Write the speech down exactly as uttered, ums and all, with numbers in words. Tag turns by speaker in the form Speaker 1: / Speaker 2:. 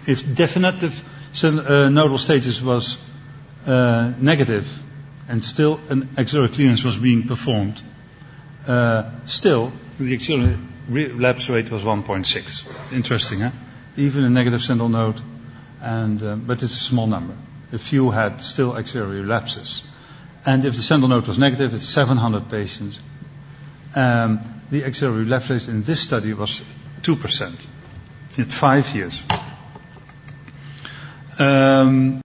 Speaker 1: if definitive uh, nodal status was uh, negative and still an axillary clearance was being performed, uh, still the axillary relapse rate was one point six. Interesting, huh? Even a negative sentinel node, and uh, but it's a small number. A few had still axillary relapses. And if the sentinel node was negative, it's seven hundred patients. Um, the axillary relapse rate in this study was two percent in five years. Um,